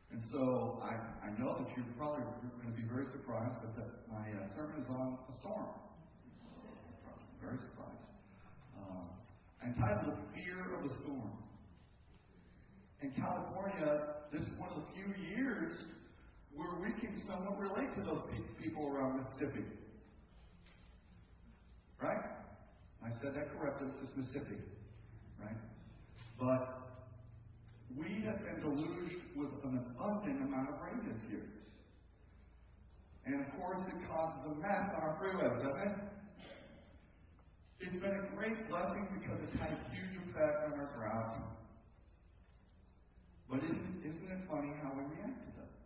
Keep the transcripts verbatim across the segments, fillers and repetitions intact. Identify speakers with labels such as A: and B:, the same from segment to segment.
A: And so I, I know that you're probably going to be very surprised, but that my uh, sermon is on a storm. Very surprised. Um, I'm titled The Fear of the Storm. In California, this is one of the few years where we can somewhat relate to those pe- people around Mississippi. Right? I said that correctly. It's Mississippi. Right? But we have been deluged with an abundant amount of rain this year. And of course, it causes a mess on our freeways, doesn't it? It's been a great blessing because it's had a huge effect on our drought. But isn't, isn't it funny how we react to that?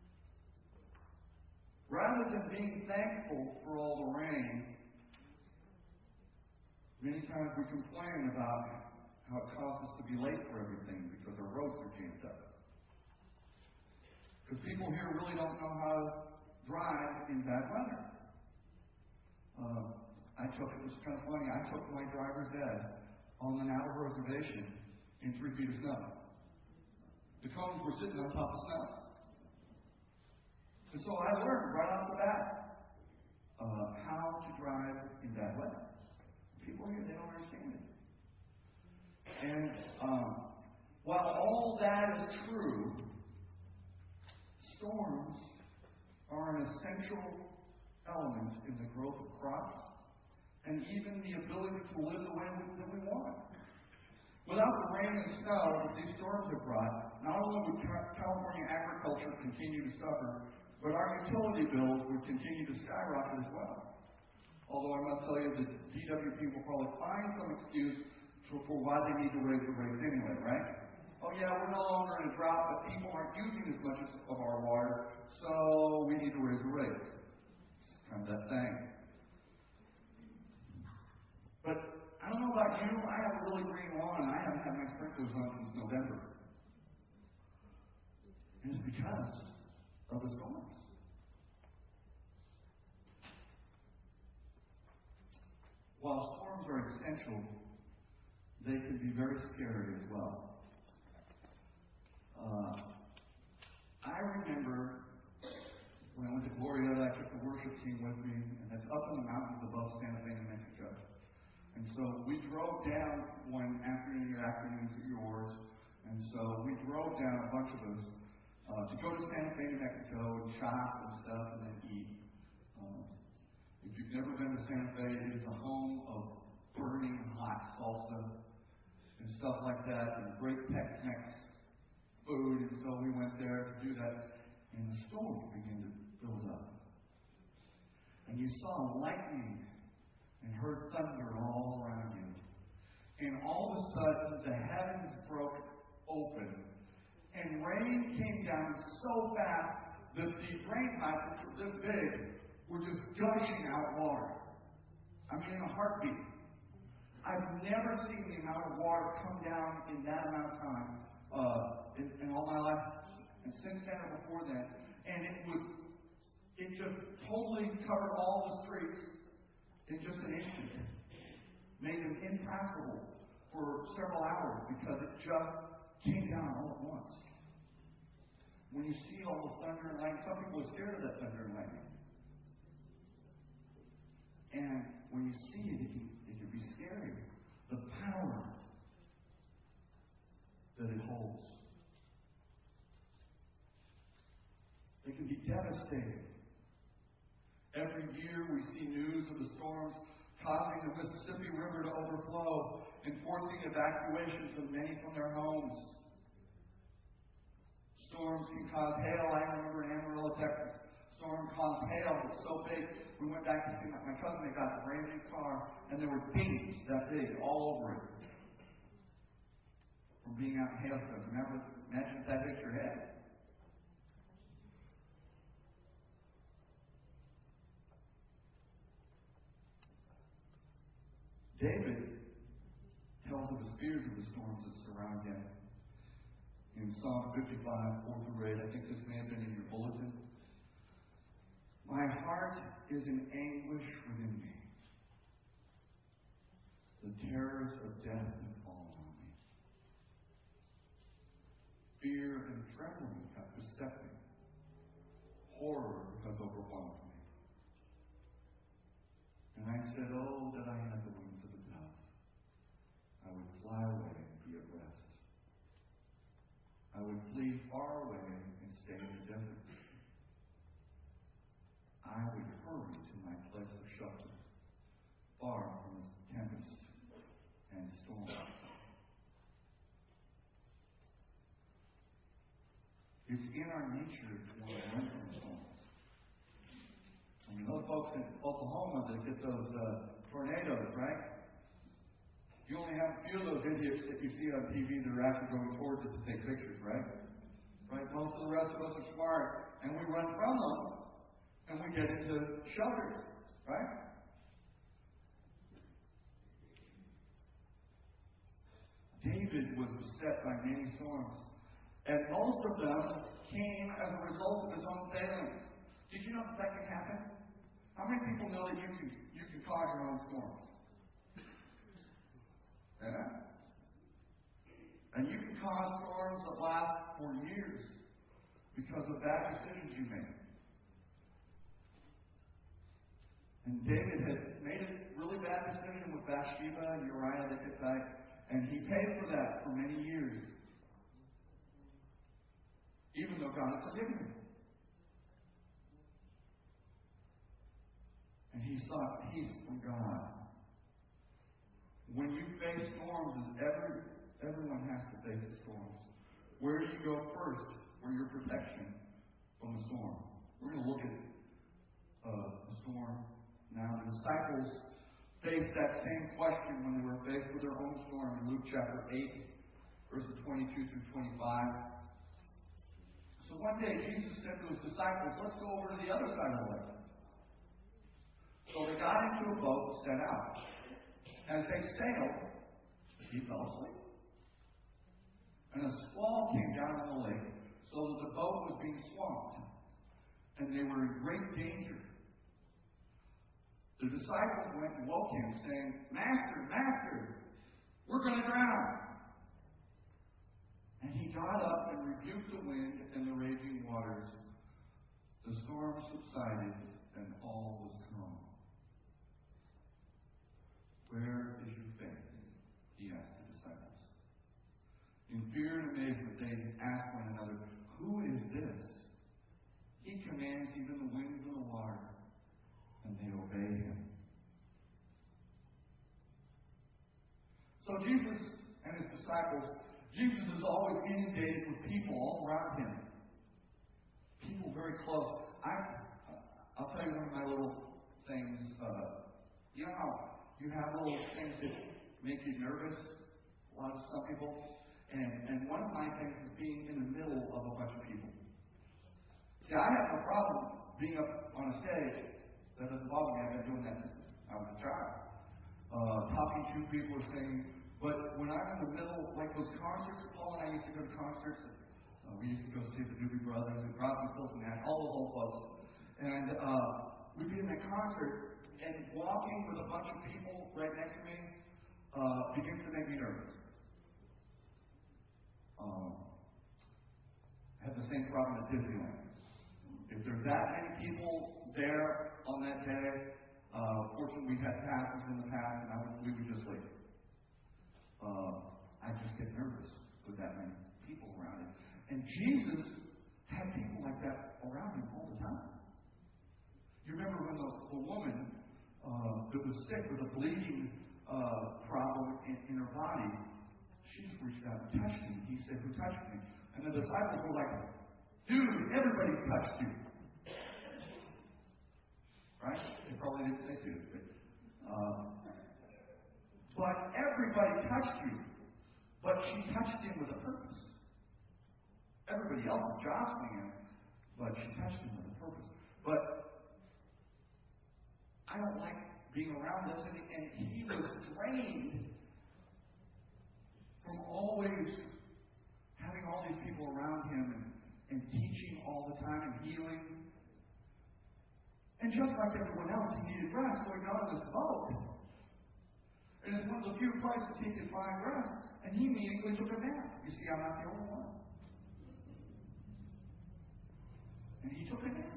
A: Rather than being thankful for all the rain, many times we complain about how it causes us to be late for everything because our roads are jammed up. Because people here really don't know how to drive in bad weather. Uh, I took it, it's kind of funny, I took my driver's ed on the Navajo reservation in three feet of snow. The cones were sitting on top of snow. And so I learned right off the bat uh, how to drive in bad weather. People here, they don't understand it. And um, while all that is true, storms are an essential element in the growth of crops and even the ability to live the way that we want. Without the rain and snow that these storms have brought, not only would California agriculture continue to suffer, but our utility bills would continue to skyrocket as well. Although I must tell you that D W P will probably find some excuse for, for why they need to raise the rates anyway, right? Oh yeah, we're no longer in a drought, but people aren't using as much of our water, so we need to raise the rates. It's kind of that thing. But I don't know about you, I have a really green lawn, and I haven't had my sprinklers on since November. And it's because of the storms. While storms are essential, they can be very scary as well. Uh, I remember when I went to Glorieta, I took the worship team with me, and it's up in the mountains above Santa Fe, New Mexico. And so we drove down one afternoon, your afternoons are yours, and so we drove down, a bunch of us, uh, to go to Santa Fe, New Mexico, and shop and stuff, and then eat. Um, if you've never been to Santa Fe, it is a home of burning hot salsa and stuff like that, and great Tex-Mex food, and so we went there to do that, and the storms began to build up. And you saw lightning and heard thunder all around you. And all of a sudden, the heavens broke open, and rain came down so fast that the drain pipes, which were this big, were just gushing out water. I mean, in a heartbeat. I've never seen the amount of water come down in that amount of time uh, in, in all my life, and since then or before that. And it would, it just totally covered all the streets in just an instant. Made them impassable for several hours because it just came down all at once. When you see all the thunder and lightning, some people are scared of that thunder and lightning. And when you see it, it can, it can be scary. The power that it holds. It can be devastating. Every year we see news of the storms causing the Mississippi River to overflow and forcing evacuations of many from their homes. Storms can cause hail. I remember in Amarillo, Texas, storm caused hail. It was so big. We went back to see my, my cousin. They got a brand new car, and there were dings that big all over it from being out in hailstones. Remember, imagine if that hit your head. David tells of his fears of the storms that surround him. In Psalm fifty-five, four through eight, I think this may have been in your bulletin. My heart is in anguish within me. The terrors of death have fallen on me. Fear and trembling have accepting. Horror because overwhelmed me. And I said, oh, that I had the wings of a dove. I would fly away and be at rest. I would flee far away and stay in the desert. I would hurry to my place of shelter, far from tempest and storm. It's in our nature to want to run from storms. I mean, those folks in Oklahoma that get those uh, tornadoes, right? You only have a few of those idiots that you see on T V that are actually going towards it to take pictures, right? Right? Most of the rest of us are smart, and we run from them, and we get into shelters, right? David was beset by many storms. And most of them came as a result of his own failings. Did you know that that can happen? How many people know that you can you can cause your own storms? Yeah? And you can cause storms that last for years because of bad decisions you made. And David had made a really bad decision with Bathsheba and Uriah the Hittite, and he paid for that for many years. Even though God had forgiven him. And he sought peace from God. When you face storms, as every, everyone has to face the storms, where do you go first for your protection from the storm? We're going to look at uh, the storm now. The disciples faced that same question when they were faced with their own storm in Luke chapter eight, verses twenty-two through twenty-five. So one day Jesus said to his disciples, let's go over to the other side of the lake. So they got into a boat and set out. As they sailed, he fell asleep. And a squall came down on the lake, so that the boat was being swamped. And they were in great danger. The disciples went and woke him, saying, Master, Master, we're going to drown. And he got up and rebuked the wind and the raging waters. The storm subsided, and all was calm. Where is your faith? He asked the disciples. In fear and amazement, they asked one another, who is this? He commands even the winds and the water, and they obey him. So Jesus and his disciples, Jesus is always inundated with people all around him. People very close. I, I'll tell you one of my little things. Uh, you know how you have little things that make you nervous? A lot of some people. And, and one of my things is being in the middle of a bunch of people. See, I have no problem being up on a stage. That doesn't bother me. I've been doing that since I was a child. Uh, talking to people or saying, but when I'm in the middle, like those concerts, Paul and I used to go to concerts. Uh, we used to go see the Doobie Brothers and Crosby, Stills and Nash, all those old folks. And uh, we'd be in that concert, and walking with a bunch of people right next to me uh, begins to make me nervous. Um, I have the same problem at Disneyland. If there's that many people there on that day, uh, fortunately we've had passes in the past, and I would, we would just leave. Uh, I just get nervous with that many people around him. And Jesus had people like that around him all the time. You remember when the, the woman uh, that was sick with a bleeding uh, problem in, in her body, she just reached out and touched him. He said, who touched me? And the disciples were like, dude, everybody touched you. Right? They probably didn't say dude, but uh, But everybody touched you. But she touched him with a purpose. Everybody else was jostling him, but she touched him with a purpose. But I don't like being around this, and, and he was drained from always having all these people around him and, and teaching all the time and healing. And just like everyone else, he needed rest, so he got on this boat. And it's one of the few places he could find rest. And he immediately took a nap. You see, I'm not the only one. And he took it in.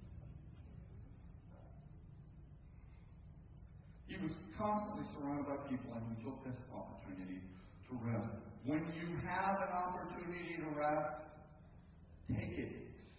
A: He was constantly surrounded by people, and he took this opportunity to rest. When you have an opportunity to rest, take it.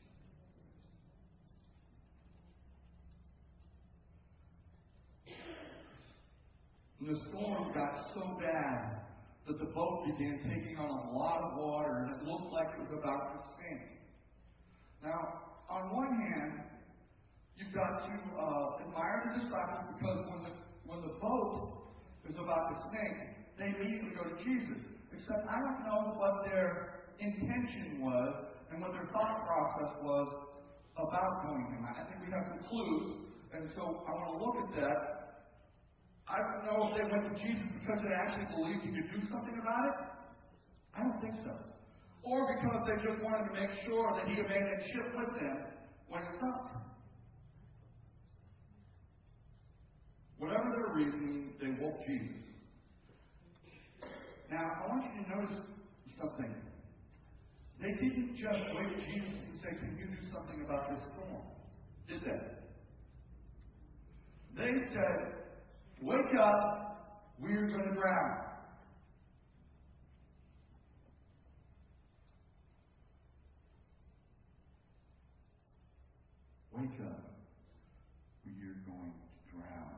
A: And the storm got so bad that the boat began taking on a lot of water, and it looked like it was about to sink. Now, on one hand, you've got to uh, admire the disciples, because when the when the boat is about to sink, they immediately go to Jesus. Except I don't know what their intention was and what their thought process was about going to him. I think we have some clues, and so I want to look at that. I don't know if they went to Jesus because they actually believed he could do something about it. I don't think so. Or because they just wanted to make sure that he abandoned ship with them when it sunk. Whatever their reasoning, they woke Jesus. Now, I want you to notice something. They didn't just wake Jesus and say, "Can you do something about this storm?" Did they? They said, "Wake up, we're going to drown." Wake up, we're going to drown.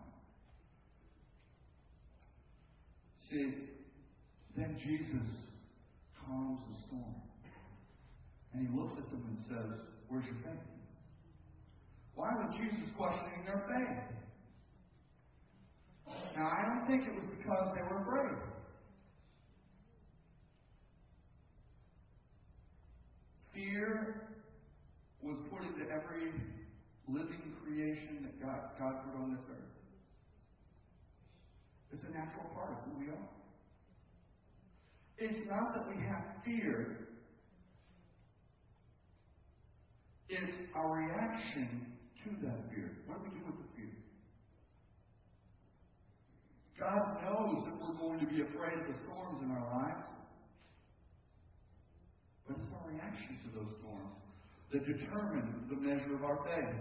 A: See, then Jesus calms the storm. And he looks at them and says, "Where's your faith?" Why was Jesus questioning their faith? Now, I don't think it was because they were afraid. Fear was put into every living creation that God, God put on this earth. It's a natural part of who we are. It's not that we have fear. It's our reaction to that fear. What do we do with the fear? God knows that we're going to be afraid of the storms in our lives. But it's our reaction to those storms that determine the measure of our faith.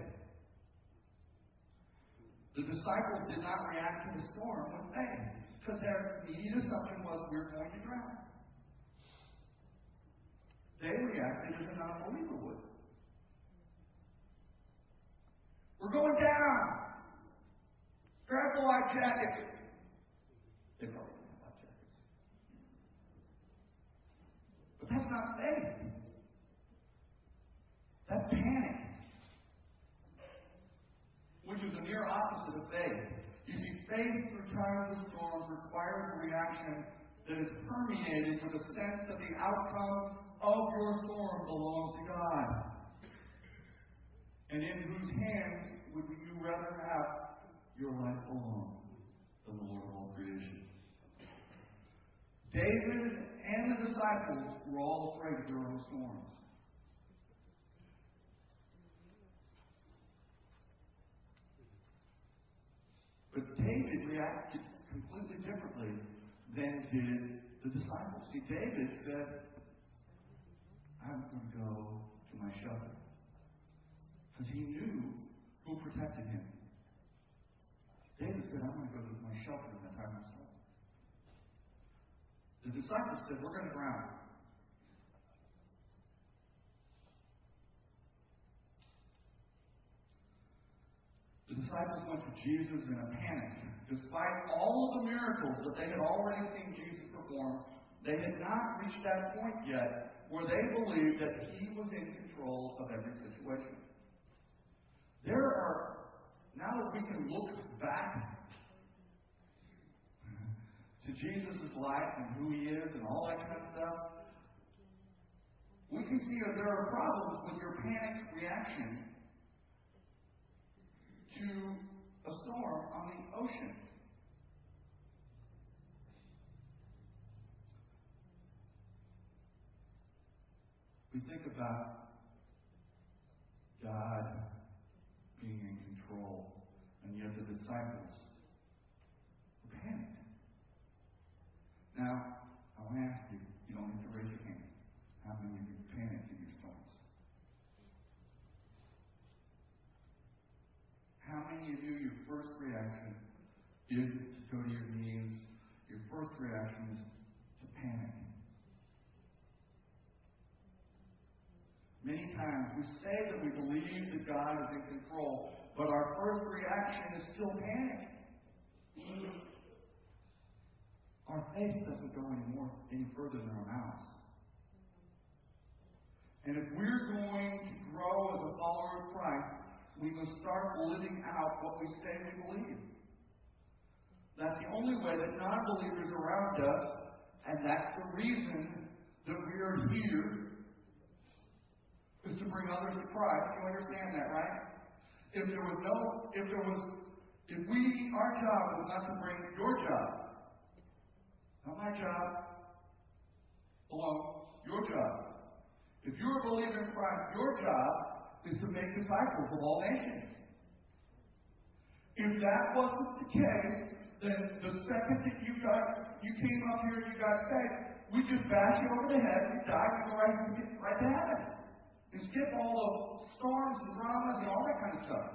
A: The disciples did not react to the storm with faith, because their immediate assumption was, we're going to drown. They reacted as a non-believer would. We're going down. Grab the life jacket. They probably didn't have life jackets. But that's not faith. That's panic, which is the near opposite of faith. You see, faith through times of storms requires a reaction that is permeated with a sense that the outcome of your storm belongs to God. And in whose hands would you rather have your life belong than the Lord of all creation? David and the disciples were all afraid of their own storms. But David reacted completely differently than did the disciples. See, David said, "I'm going to go to my shelter." Because he knew who protected him. David said, "I'm going to go to my shelter in the time of storm." The disciples said, "We're going to drown." The disciples went to Jesus in a panic. Despite all of the miracles that they had already seen Jesus perform, they had not reached that point yet where they believed that he was in control of every situation. There are, now that we can look back to Jesus' life and who he is and all that kind of stuff, we can see that there are problems with your panic reaction to a storm on the ocean. We think about God being in control, and yet the disciples were panicked. Now, I want to ask you, you don't need to raise your hand. How many of you panicked in your storms? first reaction is to go to your knees. Your first reaction is to panic. Many times we say that we believe that God is in control, but our first reaction is still panic. Our faith doesn't go any more any further than our mouths. And if we're going to grow as a follower of Christ, we must start living out what we say we believe. That's the only way that non-believers around us, and that's the reason that we are here, is to bring others to Christ. You understand that, right? If there was no, if there was, if we, our job was not to bring your job, not my job, alone, your job. If you're a believer in Christ, your job is to make disciples of all nations. If that wasn't the case, then the second that you got, you came up here and you got saved, we just bash you over the head, you die, you go right, right to heaven. And skip all the storms and dramas and all that kind of stuff.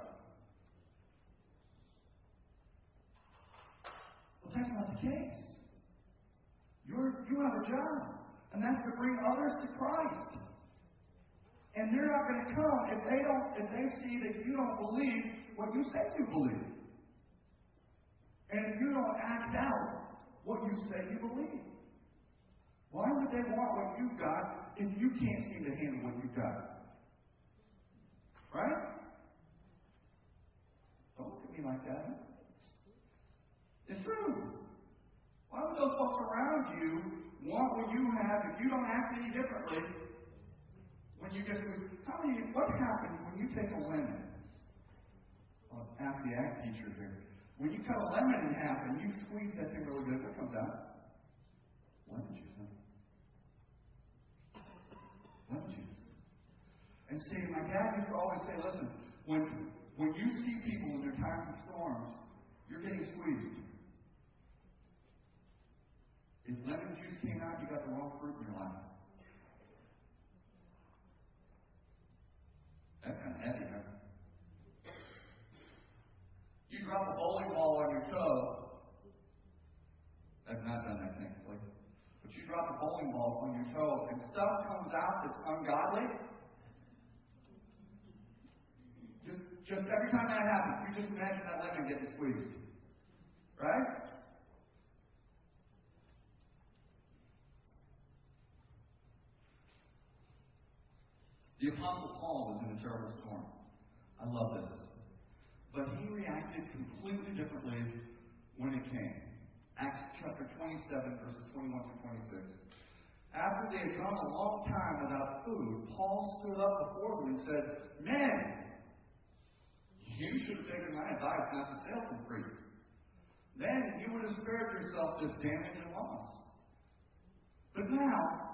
A: But that's not the case. You're, you have a job, and that's to bring others to Christ. And they're not going to come if they don't, if they see that you don't believe what you say you believe. And if you don't act out what you say you believe. Why would they want what you've got if you can't seem to handle what you've got? Right? Don't look at me like that. It's true. Why would those folks around you want what you have if you don't act any differently? When you get to, how many, what happens when you take a lemon? I'll ask the ag teacher here. When you cut a lemon in half and you squeeze that thing really good, what comes out? Lemon juice, huh? Lemon juice. And see, my dad used to always say, listen, when when you see people in their times of storms, you're getting squeezed. If lemon juice came out, you got the wrong fruit in your life. That's kind of heavy, huh? You drop a bowling ball on your toe. I've not done that, thankfully. But you drop a bowling ball on your toe and stuff comes out that's ungodly. Just, just every time that happens, you just imagine that lemon getting squeezed. Right? The Apostle Paul was in a terrible storm. I love this. But he reacted completely differently when it came. Acts chapter twenty-seven, verses twenty-one through twenty-six. After they had gone a long time without food, Paul stood up before them and said, Men, you should have taken my advice not to sail from Crete. Then you would have spared yourself this damage and loss. But now,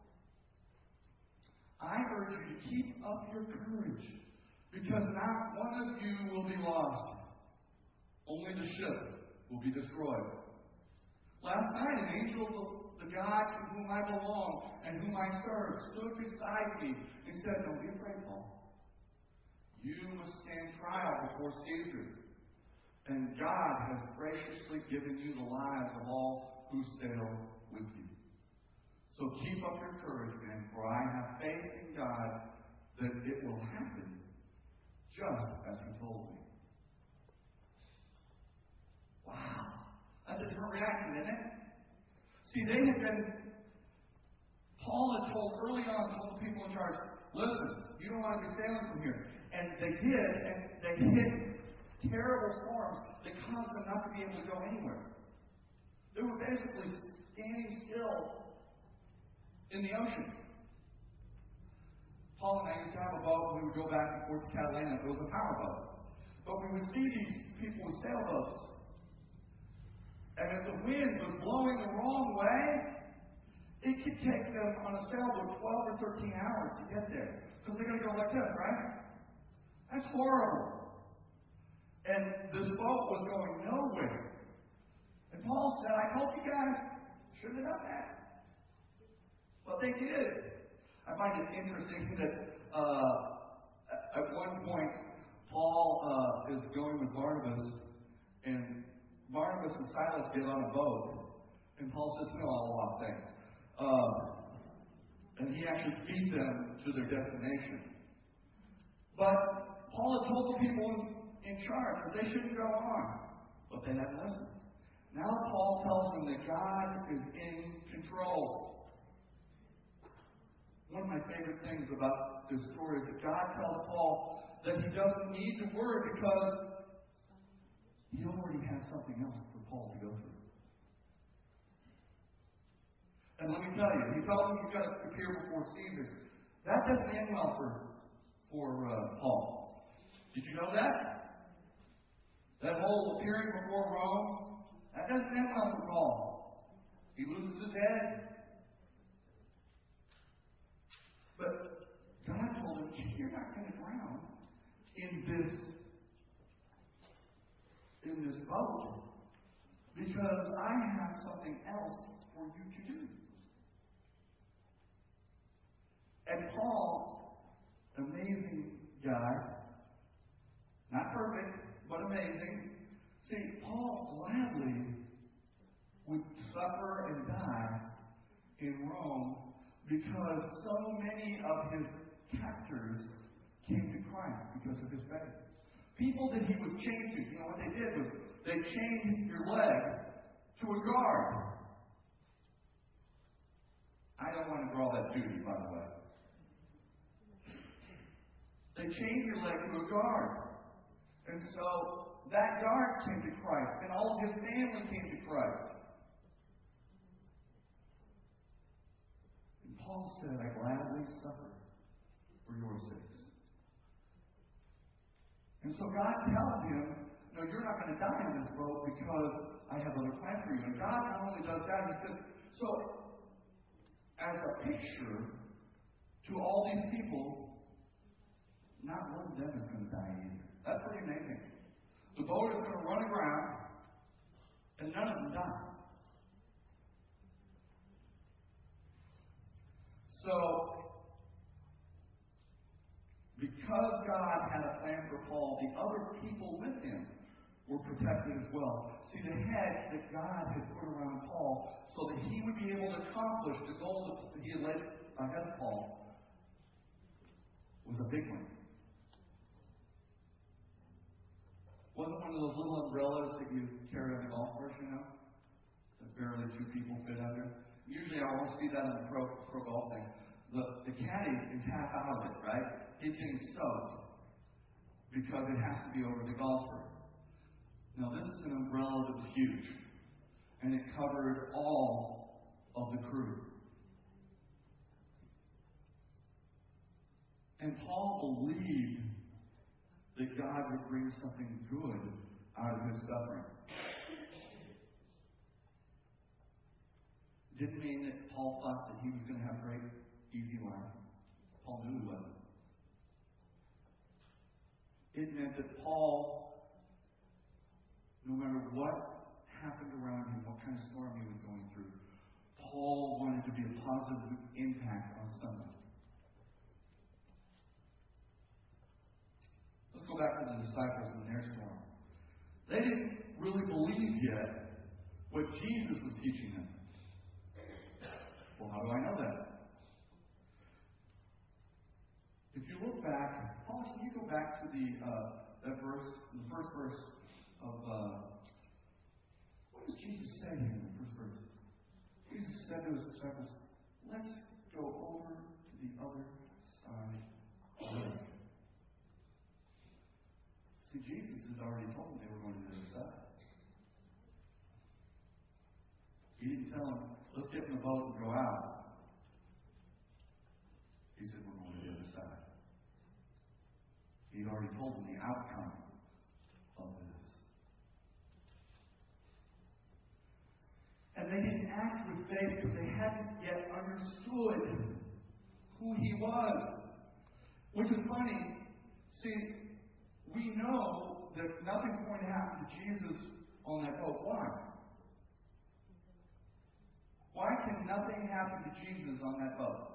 A: I urge you to keep up your courage, because not one of you will be lost. Only the ship will be destroyed. Last night, an angel of the God to whom I belong and whom I serve stood beside me and said, Don't be afraid, Paul. You must stand trial before Caesar. And God has graciously given you the lives of all who sail with you. So keep up your courage, men, for I have faith in God that it will happen just as He told me. Wow. That's a different reaction, isn't it? See, they had been, Paul had told early on, told the people in charge, listen, you don't want to be sailing from here. And they did, and they hit terrible storms that caused them not to be able to go anywhere. They were basically standing still in the ocean. Paul and I used to have a boat, and we would go back and forth to Catalina. It was a power boat. But we would see these people with sailboats. And if the wind was blowing the wrong way, it could take them on a sailboat twelve or thirteen hours to get there. Because they're going to go like this, right? That's horrible. And this boat was going nowhere. And Paul said, I told you guys, shouldn't have done that. But they did. I find it interesting that uh, at one point, Paul uh, is going with Barnabas And Barnabas and Silas get on a boat, and Paul says, no, I'll walk things. Uh, and he actually feeds them to their destination. But Paul had told the people in, in charge that they shouldn't go on, but they hadn't listened. Now Paul tells them that God is in control. One of my favorite things about this story is that God tells Paul that he doesn't need to worry because he already has something else for Paul to go through. And let me tell you, he tells him you've got to appear before Caesar. That doesn't end well for, for uh, Paul. Did you know that? That whole appearing before Rome, that doesn't end well for Paul. He loses his head. But God told him, you're not going to drown in this in this boat because I have something else for you to do. And Paul, amazing guy, not perfect, but amazing. See, Paul gladly would suffer and die in Rome because so many of his captors came to Christ because of his faith. People that he was chained to, you know what they did was they chained your leg to a guard. I don't want to draw that duty, by the way. They chained your leg to a guard. And so that guard came to Christ, and all of his family came to Christ. And Paul said, I gladly suffer for your sakes. And so God tells him, no, you're not going to die on this boat because I have other plans for you. And God not only does that, he says, so as a picture to all these people, not one of them is going to die either. That's pretty amazing. The boat is going to run aground, and none of them die. So, because God had a plan for Paul, the other people with him were protected as well. See, the hedge that God had put around Paul so that he would be able to accomplish the goal that he had laid ahead of Paul was a big one. Wasn't one of those little umbrellas that you carry on the golf course, you know? That barely two people fit under. Usually I won't see that in the pro, pro golf thing. The, the caddy is half out of it, right? It's getting soaked because it has to be over the golfer. Now this is an umbrella that was huge, and it covered all of the crew. And Paul believed that God would bring something good out of his suffering. Didn't mean that Paul thought that he was going to have a great, easy life. Paul knew he wasn't. It meant that Paul, no matter what happened around him, what kind of storm he was going through, Paul wanted to be a positive impact on someone. Let's go back to the disciples and their storm. They didn't really believe yet what Jesus was teaching them. Well, how do I know that? If you look back, Paul, can you go back to the uh, that verse, the first verse of uh, what does Jesus say here in the first verse? Jesus said to his disciples, "Let's go over to the other side of the lake." See, Jesus had already told them they were going to the other side. He didn't tell them, let's get in the boat and go out. He said, we're going to the other side. He'd already told them the outcome of this. And they didn't act with faith because they hadn't yet understood who he was. Which is funny. See, we know that nothing's going to happen to Jesus on that boat. Why? Why can nothing happen to Jesus on that boat?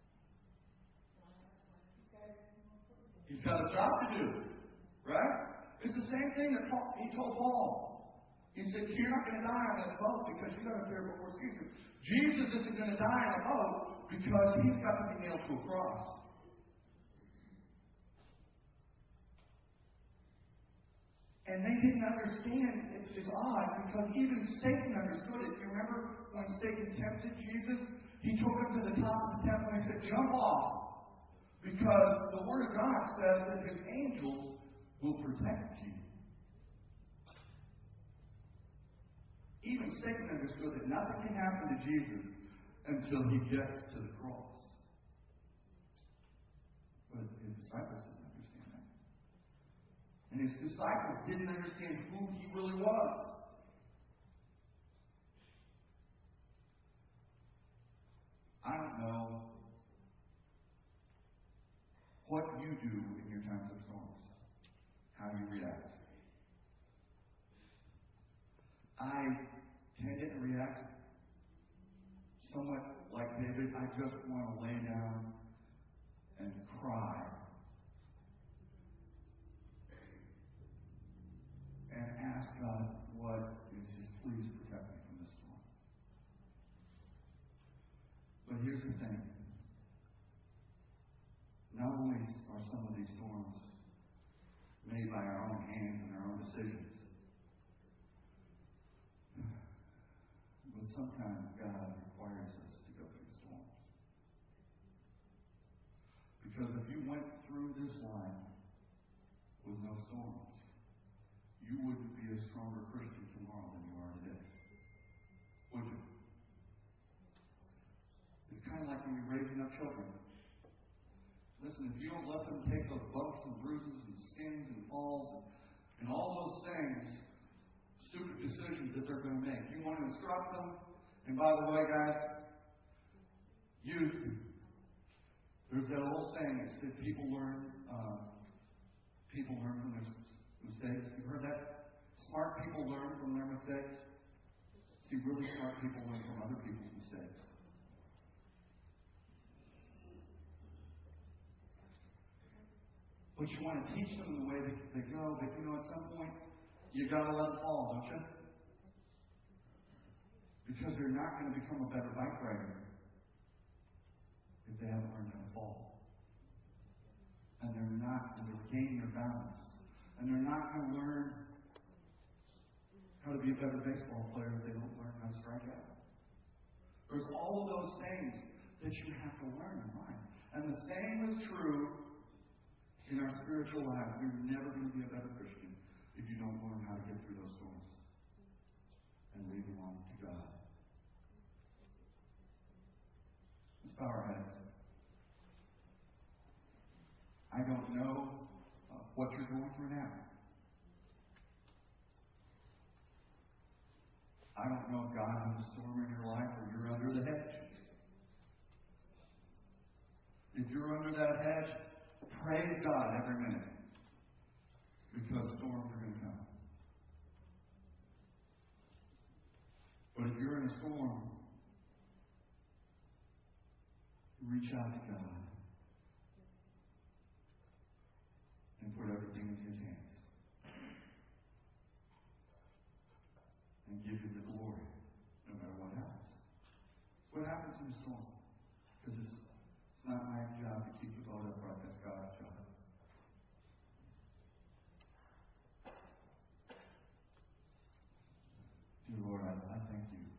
A: He's got a job to do, right? It's the same thing that Paul, he told Paul. He said, you're not going to die on this boat because you got to appear before Caesar. Jesus isn't going to die on a boat because he's got to be nailed to a cross. And they didn't understand. It's, it's odd because even Satan understood it. You remember when Satan tempted Jesus? He took him to the top of the temple and he said, jump off. Because the Word of God says that His angels will protect you. Even Satan understood that nothing can happen to Jesus until He gets to the cross. But His disciples didn't understand that. And His disciples didn't understand who He really was. I don't know what you do in your times of storms, how you react. I tend to react somewhat like David. I just want to lay down and cry and ask God, what is His, please protect me from this storm. But here's the thing. Not only are some of these storms made by our own hands and our own decisions, but sometimes God requires us to go through storms. Because if you went through this life with no storms, you wouldn't be a stronger Christian tomorrow than you are today. Would you? It's kind of like when you're raising up children. Listen, if you don't let them take those bumps and bruises and skins and falls and, and all those things, stupid decisions that they're going to make, you want to instruct them. And by the way, guys, youth, there's that old saying that said people learn, uh, people learn from their mistakes. You've heard that? Smart people learn from their mistakes. See, really smart people learn from other people's mistakes. But you want to teach them the way that they go, but you know, at some point, you got to let them fall, don't you? Because they're not going to become a better bike rider if they haven't learned how to fall. And they're not going to gain their balance. And they're not going to learn how to be a better baseball player if they don't learn how to strike out. There's all of those things that you have to learn in life. And the same is true in our spiritual lives. You're never going to be a better Christian if you don't learn how to get through those storms and leave them on to God. Let's bow our heads. I don't know uh, what you're going through now. I don't know if God has a storm in your life or you're under the hedge. If you're under that hedge, praise God every minute. Because storms are going to come. But if you're in a storm, reach out to God and put everything in His hands. And give Him the glory, no matter what happens. What happens in the storm? Because it's, it's not my job to keep the boat upright. That's God's job. Dear Lord, I, I thank you